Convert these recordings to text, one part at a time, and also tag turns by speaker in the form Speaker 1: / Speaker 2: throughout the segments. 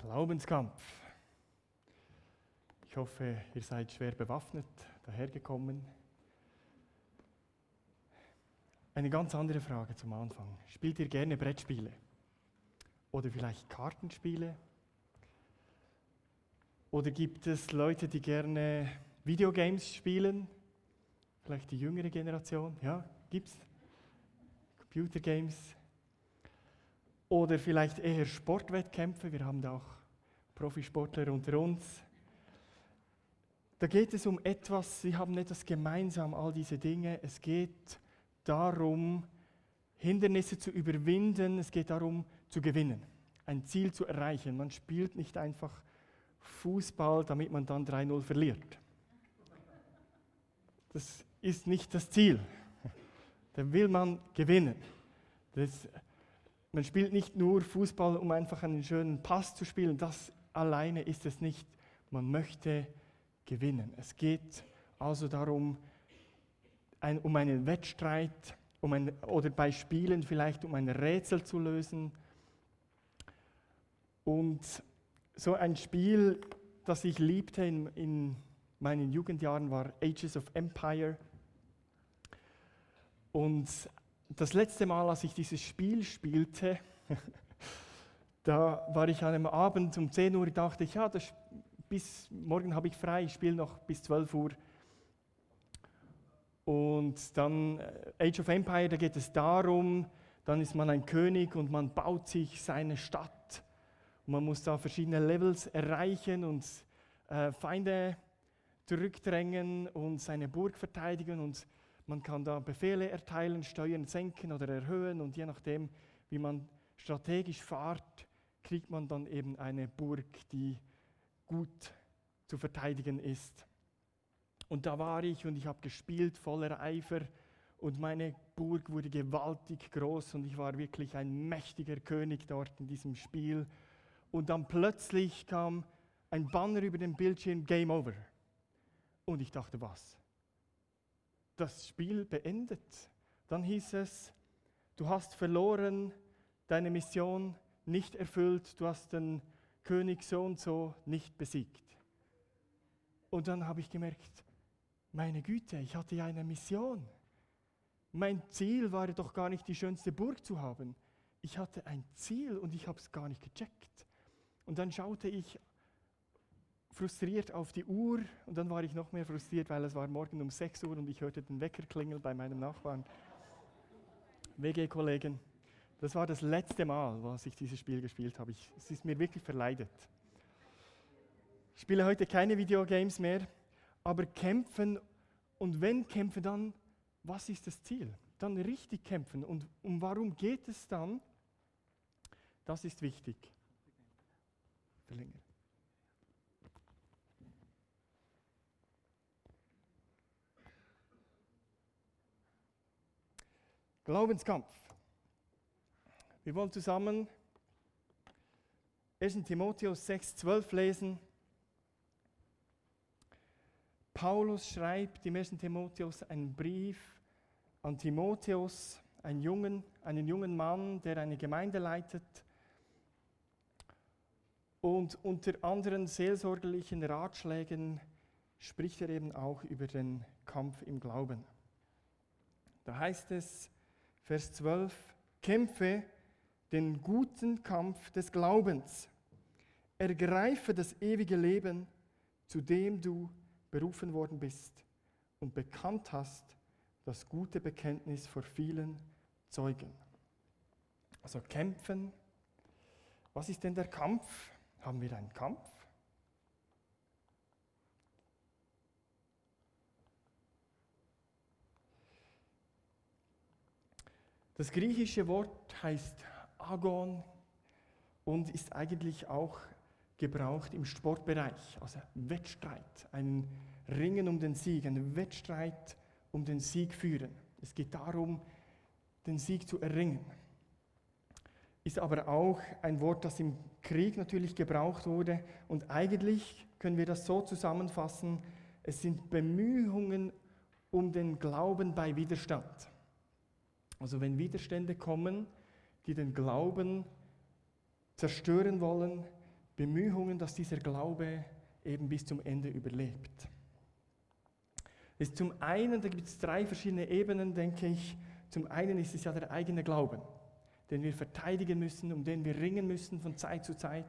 Speaker 1: Glaubenskampf. Ich hoffe, ihr seid schwer bewaffnet dahergekommen. Eine ganz andere Frage zum Anfang. Spielt ihr gerne Brettspiele? Oder vielleicht Kartenspiele? Oder gibt es Leute, die gerne Videogames spielen? Vielleicht die jüngere Generation? Ja, gibt's? Computergames? Oder vielleicht eher Sportwettkämpfe? Wir haben da auch Profisportler unter uns. Da geht es um etwas, sie haben etwas gemeinsam, all diese Dinge. Es geht darum, Hindernisse zu überwinden, es geht darum, zu gewinnen, ein Ziel zu erreichen. Man spielt nicht einfach Fußball, damit man dann 3-0 verliert. Das ist nicht das Ziel. Da will man gewinnen. Man spielt nicht nur Fußball, um einfach einen schönen Pass zu spielen. Das alleine ist es nicht. Man möchte gewinnen. Es geht also darum, um einen Wettstreit, oder bei Spielen vielleicht um ein Rätsel zu lösen. Und so ein Spiel, das ich liebte in meinen Jugendjahren, war Ages of Empire. Und das letzte Mal, als ich dieses Spiel spielte, da war ich an einem Abend um 10 Uhr, dachte ich, ja, bis morgen habe ich frei, ich spiele noch bis 12 Uhr. Und dann Age of Empire, da geht es darum, dann ist man ein König und man baut sich seine Stadt. Und man muss da verschiedene Levels erreichen und Feinde zurückdrängen und seine Burg verteidigen. Und man kann da Befehle erteilen, Steuern senken oder erhöhen. Und je nachdem, wie man strategisch fährt, kriegt man dann eben eine Burg, die gut zu verteidigen ist. Und da war ich und ich habe gespielt voller Eifer und meine Burg wurde gewaltig groß und ich war wirklich ein mächtiger König dort in diesem Spiel. Und dann plötzlich kam ein Banner über dem Bildschirm, Game Over. Und ich dachte, was? Das Spiel beendet. Dann hieß es, du hast verloren, deine Mission nicht erfüllt, du hast den König so und so nicht besiegt. Und dann habe ich gemerkt, meine Güte, ich hatte ja eine Mission. Mein Ziel war doch gar nicht die schönste Burg zu haben. Ich hatte ein Ziel und ich habe es gar nicht gecheckt. Und dann schaute ich frustriert auf die Uhr und dann war ich noch mehr frustriert, weil es war morgen um 6 Uhr und ich hörte den Wecker klingeln bei meinem Nachbarn. WG-Kollegen, das war das letzte Mal, was ich dieses Spiel gespielt habe. Es ist mir wirklich verleidet. Ich spiele heute keine Videogames mehr, aber kämpfen, und wenn kämpfen, dann, was ist das Ziel? Dann richtig kämpfen. Und um warum geht es dann? Das ist wichtig. Verlängern. Glaubenskampf. Wir wollen zusammen 1. Timotheus 6,12 lesen. Paulus schreibt im 1. Timotheus einen Brief an Timotheus, einen jungen Mann, der eine Gemeinde leitet. Und unter anderen seelsorgerlichen Ratschlägen spricht er eben auch über den Kampf im Glauben. Da heißt es, Vers 12, kämpfe den guten Kampf des Glaubens, ergreife das ewige Leben, zu dem du berufen worden bist und bekannt hast das gute Bekenntnis vor vielen Zeugen. Also kämpfen. Was ist denn der Kampf? Haben wir einen Kampf? Das griechische Wort heißt Agon und ist eigentlich auch gebraucht im Sportbereich, also Wettstreit, ein Ringen um den Sieg, ein Wettstreit um den Sieg führen. Es geht darum, den Sieg zu erringen. Ist aber auch ein Wort, das im Krieg natürlich gebraucht wurde und eigentlich können wir das so zusammenfassen, es sind Bemühungen um den Glauben bei Widerstand. Also wenn Widerstände kommen, die den Glauben zerstören wollen, Bemühungen, dass dieser Glaube eben bis zum Ende überlebt. Zum einen, da gibt es 3 verschiedene Ebenen, denke ich. Zum einen ist es ja der eigene Glauben, den wir verteidigen müssen, um den wir ringen müssen von Zeit zu Zeit.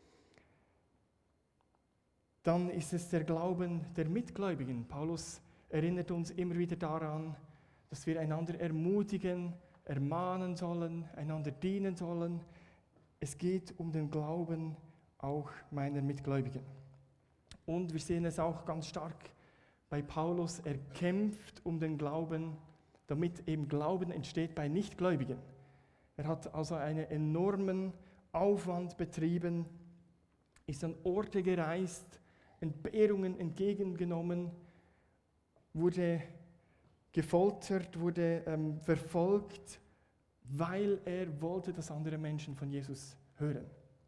Speaker 1: Dann ist es der Glauben der Mitgläubigen. Paulus erinnert uns immer wieder daran, dass wir einander ermutigen, ermahnen sollen, einander dienen sollen. Es geht um den Glauben auch meiner Mitgläubigen. Und wir sehen es auch ganz stark bei Paulus. Er kämpft um den Glauben, damit eben Glauben entsteht bei Nichtgläubigen. Er hat also einen enormen Aufwand betrieben, ist an Orte gereist, Entbehrungen entgegengenommen, wurde gefoltert, wurde verfolgt, weil er wollte, dass andere Menschen von Jesus hören.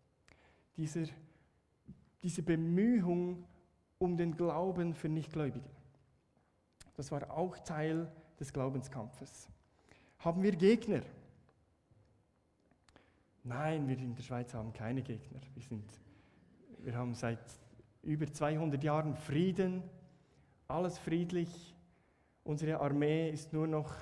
Speaker 1: Diese Bemühung um den Glauben für Nichtgläubige, das war auch Teil des Glaubenskampfes. Haben wir Gegner? Nein, wir in der Schweiz haben keine Gegner. Wir haben seit über 200 Jahren Frieden, alles friedlich. Unsere Armee ist nur noch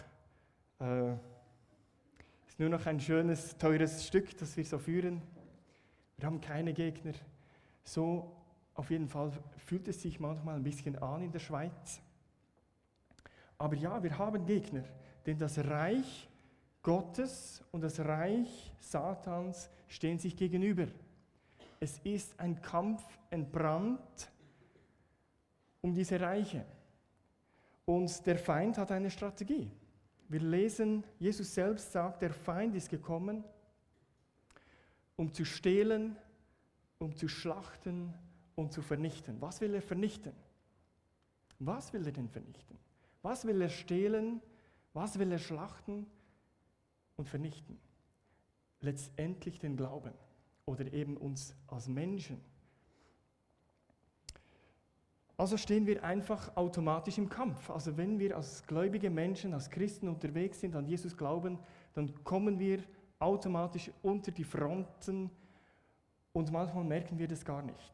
Speaker 1: ein schönes, teures Stück, das wir so führen. Wir haben keine Gegner. So auf jeden Fall fühlt es sich manchmal ein bisschen an in der Schweiz. Aber ja, wir haben Gegner, denn das Reich Gottes und das Reich Satans stehen sich gegenüber. Es ist ein Kampf entbrannt um diese Reiche. Und der Feind hat eine Strategie. Wir lesen, Jesus selbst sagt, der Feind ist gekommen, um zu stehlen, um zu schlachten und zu vernichten. Was will er vernichten? Was will er denn vernichten? Was will er stehlen? Was will er schlachten und vernichten? Letztendlich den Glauben oder eben uns als Menschen. Also stehen wir einfach automatisch im Kampf. Also wenn wir als gläubige Menschen, als Christen unterwegs sind, an Jesus glauben, dann kommen wir automatisch unter die Fronten und manchmal merken wir das gar nicht.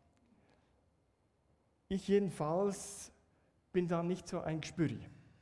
Speaker 1: Ich jedenfalls bin da nicht so ein Gespüri.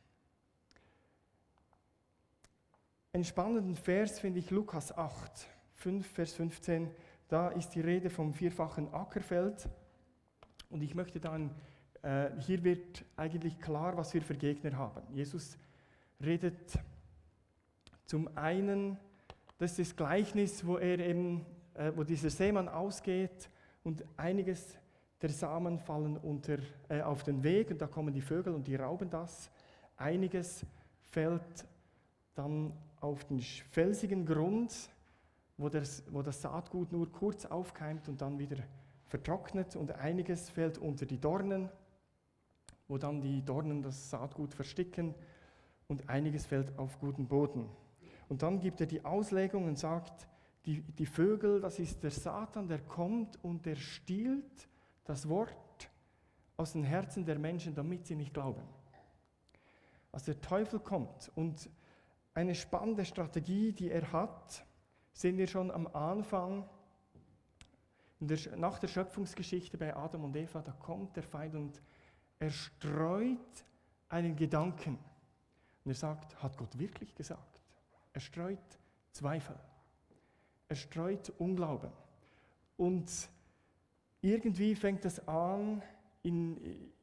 Speaker 1: Einen spannenden Vers finde ich Lukas 8, 5, Vers 15. Da ist die Rede vom 4-fachen Ackerfeld. Und ich möchte dann, hier wird eigentlich klar, was wir für Gegner haben. Jesus redet zum einen, das ist das Gleichnis, wo dieser Seemann ausgeht und einiges der Samen fallen auf den Weg und da kommen die Vögel und die rauben das. Einiges fällt dann auf den felsigen Grund, wo das Saatgut nur kurz aufkeimt und dann wieder vertrocknet, und einiges fällt unter die Dornen, wo dann die Dornen das Saatgut versticken, und einiges fällt auf guten Boden. Und dann gibt er die Auslegung und sagt, die Vögel, das ist der Satan, der kommt und der stiehlt das Wort aus den Herzen der Menschen, damit sie nicht glauben. Also der Teufel kommt, und eine spannende Strategie, die er hat, sehen wir schon am Anfang, nach der Schöpfungsgeschichte bei Adam und Eva. Da kommt der Feind und er streut einen Gedanken. Und er sagt, hat Gott wirklich gesagt? Er streut Zweifel. Er streut Unglauben. Und irgendwie fängt es an, in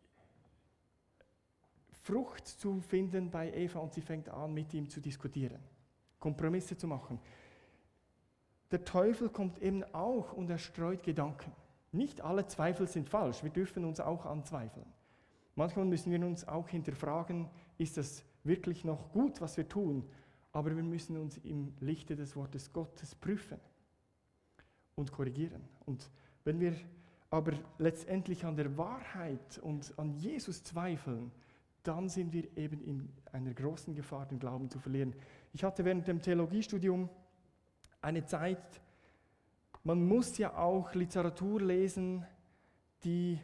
Speaker 1: Frucht zu finden bei Eva, und sie fängt an, mit ihm zu diskutieren, Kompromisse zu machen. Der Teufel kommt eben auch und er streut Gedanken. Nicht alle Zweifel sind falsch, wir dürfen uns auch anzweifeln. Manchmal müssen wir uns auch hinterfragen, ist das wirklich noch gut, was wir tun? Aber wir müssen uns im Lichte des Wortes Gottes prüfen und korrigieren. Und wenn wir aber letztendlich an der Wahrheit und an Jesus zweifeln, dann sind wir eben in einer großen Gefahr, den Glauben zu verlieren. Ich hatte während dem Theologiestudium eine Zeit, man muss ja auch Literatur lesen, die,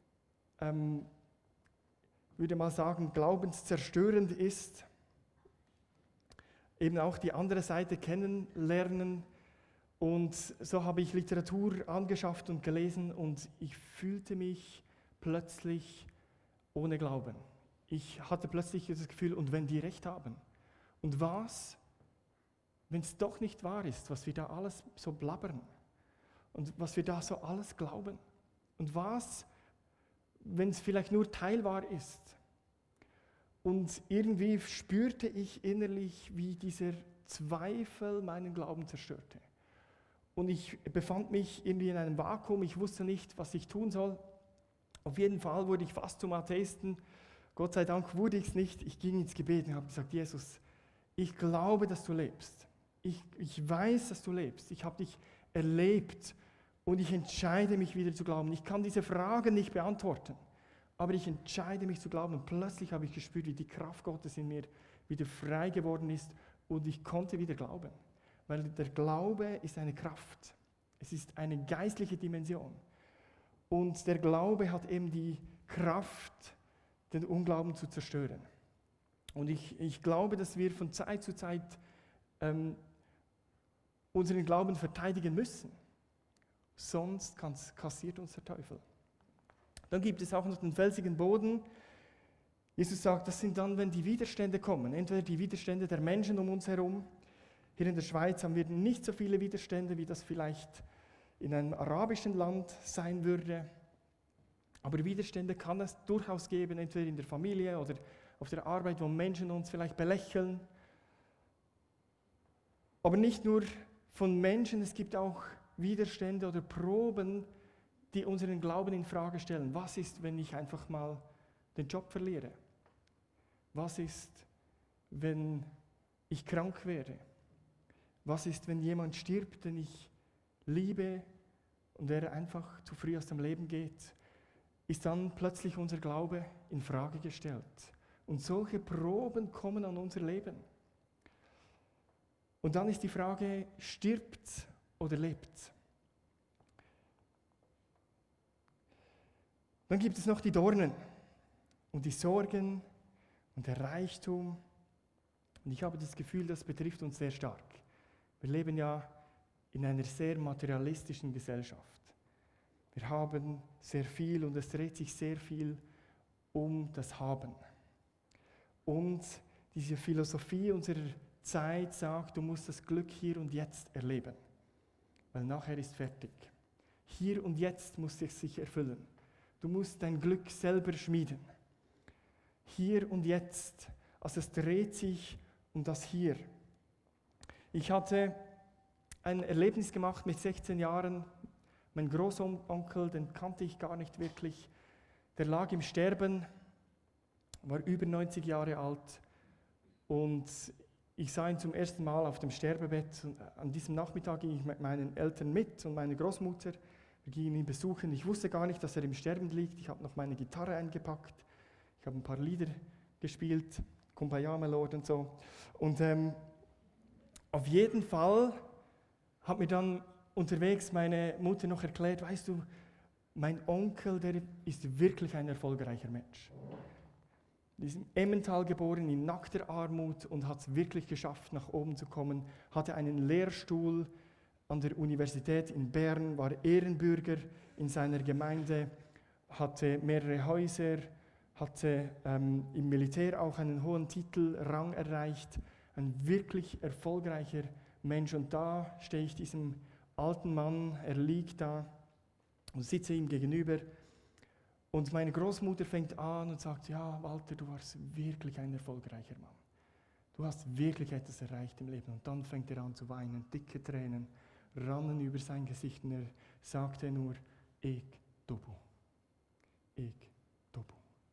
Speaker 1: würde mal sagen, glaubenszerstörend ist. Eben auch die andere Seite kennenlernen. Und so habe ich Literatur angeschafft und gelesen und ich fühlte mich plötzlich ohne Glauben. Ich hatte plötzlich das Gefühl, und wenn die recht haben? Und was, wenn es doch nicht wahr ist, was wir da alles so blabbern und was wir da so alles glauben? Und was, wenn es vielleicht nur teilwahr ist? Und irgendwie spürte ich innerlich, wie dieser Zweifel meinen Glauben zerstörte. Und ich befand mich irgendwie in einem Vakuum, ich wusste nicht, was ich tun soll. Auf jeden Fall wurde ich fast zum Atheisten. Gott sei Dank wurde ich es nicht. Ich ging ins Gebet und habe gesagt, Jesus, ich glaube, dass du lebst. Ich weiß, dass du lebst. Ich habe dich erlebt und ich entscheide mich wieder zu glauben. Ich kann diese Fragen nicht beantworten, aber ich entscheide mich zu glauben. Und plötzlich habe ich gespürt, wie die Kraft Gottes in mir wieder frei geworden ist und ich konnte wieder glauben. Weil der Glaube ist eine Kraft. Es ist eine geistliche Dimension. Und der Glaube hat eben die Kraft, den Unglauben zu zerstören. Und ich glaube, dass wir von Zeit zu Zeit unseren Glauben verteidigen müssen. Sonst kassiert uns der Teufel. Dann gibt es auch noch den felsigen Boden. Jesus sagt, das sind dann, wenn die Widerstände kommen. Entweder die Widerstände der Menschen um uns herum. Hier in der Schweiz haben wir nicht so viele Widerstände, wie das vielleicht in einem arabischen Land sein würde. Aber Widerstände kann es durchaus geben, entweder in der Familie oder auf der Arbeit, wo Menschen uns vielleicht belächeln. Aber nicht nur von Menschen, es gibt auch Widerstände oder Proben, die unseren Glauben in Frage stellen. Was ist, wenn ich einfach mal den Job verliere? Was ist, wenn ich krank werde? Was ist, wenn jemand stirbt, den ich liebe und er einfach zu früh aus dem Leben geht? Ist dann plötzlich unser Glaube in Frage gestellt? Und solche Proben kommen an unser Leben. Und dann ist die Frage, stirbt oder lebt? Dann gibt es noch die Dornen und die Sorgen und der Reichtum. Und ich habe das Gefühl, das betrifft uns sehr stark. Wir leben ja in einer sehr materialistischen Gesellschaft. Wir haben sehr viel und es dreht sich sehr viel um das Haben. Und diese Philosophie unserer Zeit sagt, du musst das Glück hier und jetzt erleben, weil nachher ist fertig. Hier und jetzt muss es sich erfüllen. Du musst dein Glück selber schmieden. Hier und jetzt, also es dreht sich um das Hier. Ich hatte ein Erlebnis gemacht mit 16 Jahren. Mein Großonkel, den kannte ich gar nicht wirklich. Der lag im Sterben, war über 90 Jahre alt. Und ich sah ihn zum ersten Mal auf dem Sterbebett. Und an diesem Nachmittag ging ich mit meinen Eltern mit und meiner Großmutter. Wir gingen ihn besuchen. Ich wusste gar nicht, dass er im Sterben liegt. Ich habe noch meine Gitarre eingepackt. Ich habe ein paar Lieder gespielt, Kumbaya Melody und so. Und auf jeden Fall hat mir dann unterwegs meine Mutter noch erklärt, weißt du, mein Onkel, der ist wirklich ein erfolgreicher Mensch. Er ist im Emmental geboren, in nackter Armut und hat es wirklich geschafft, nach oben zu kommen. Hatte einen Lehrstuhl an der Universität in Bern, war Ehrenbürger in seiner Gemeinde, hatte mehrere Häuser, hatte im Militär auch einen hohen Titel, Rang erreicht. Ein wirklich erfolgreicher Mensch. Und da stehe ich diesem alten Mann, er liegt da und sitze ihm gegenüber. Und meine Großmutter fängt an und sagt, ja Walter, du warst wirklich ein erfolgreicher Mann. Du hast wirklich etwas erreicht im Leben. Und dann fängt er an zu weinen, dicke Tränen rannen über sein Gesicht und er sagte nur, ich Dobu. Ich Dobu.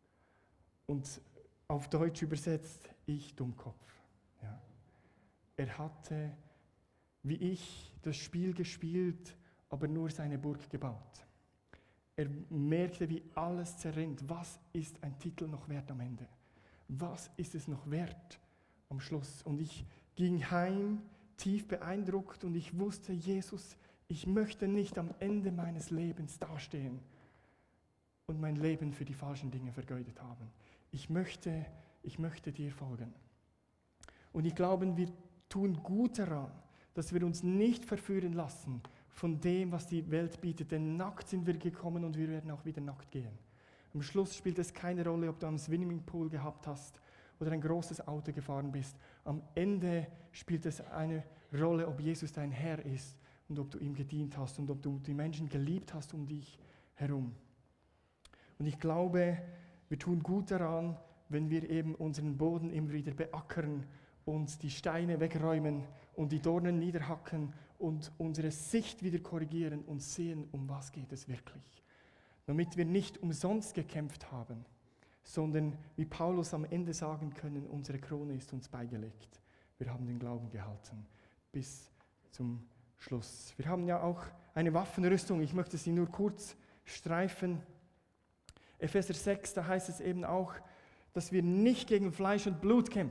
Speaker 1: Und auf Deutsch übersetzt, ich Dummkopf. Ja. Er hatte, wie ich, das Spiel gespielt, aber nur seine Burg gebaut. Er merkte, wie alles zerrinnt. Was ist ein Titel noch wert am Ende? Was ist es noch wert am Schluss? Und ich ging heim, tief beeindruckt, und ich wusste, Jesus, ich möchte nicht am Ende meines Lebens dastehen und mein Leben für die falschen Dinge vergeudet haben. Ich möchte dir folgen. Und ich glaube, wir tun gut daran, dass wir uns nicht verführen lassen von dem, was die Welt bietet. Denn nackt sind wir gekommen und wir werden auch wieder nackt gehen. Am Schluss spielt es keine Rolle, ob du einen Swimmingpool gehabt hast oder ein großes Auto gefahren bist. Am Ende spielt es eine Rolle, ob Jesus dein Herr ist und ob du ihm gedient hast und ob du die Menschen geliebt hast um dich herum. Und ich glaube, wir tun gut daran, wenn wir eben unseren Boden immer wieder beackern und die Steine wegräumen und die Dornen niederhacken und unsere Sicht wieder korrigieren und sehen, um was geht es wirklich. Damit wir nicht umsonst gekämpft haben, sondern wie Paulus am Ende sagen können, unsere Krone ist uns beigelegt. Wir haben den Glauben gehalten bis zum Schluss. Wir haben ja auch eine Waffenrüstung, ich möchte sie nur kurz streifen. Epheser 6, da heißt es eben auch, dass wir nicht gegen Fleisch und Blut kämpfen.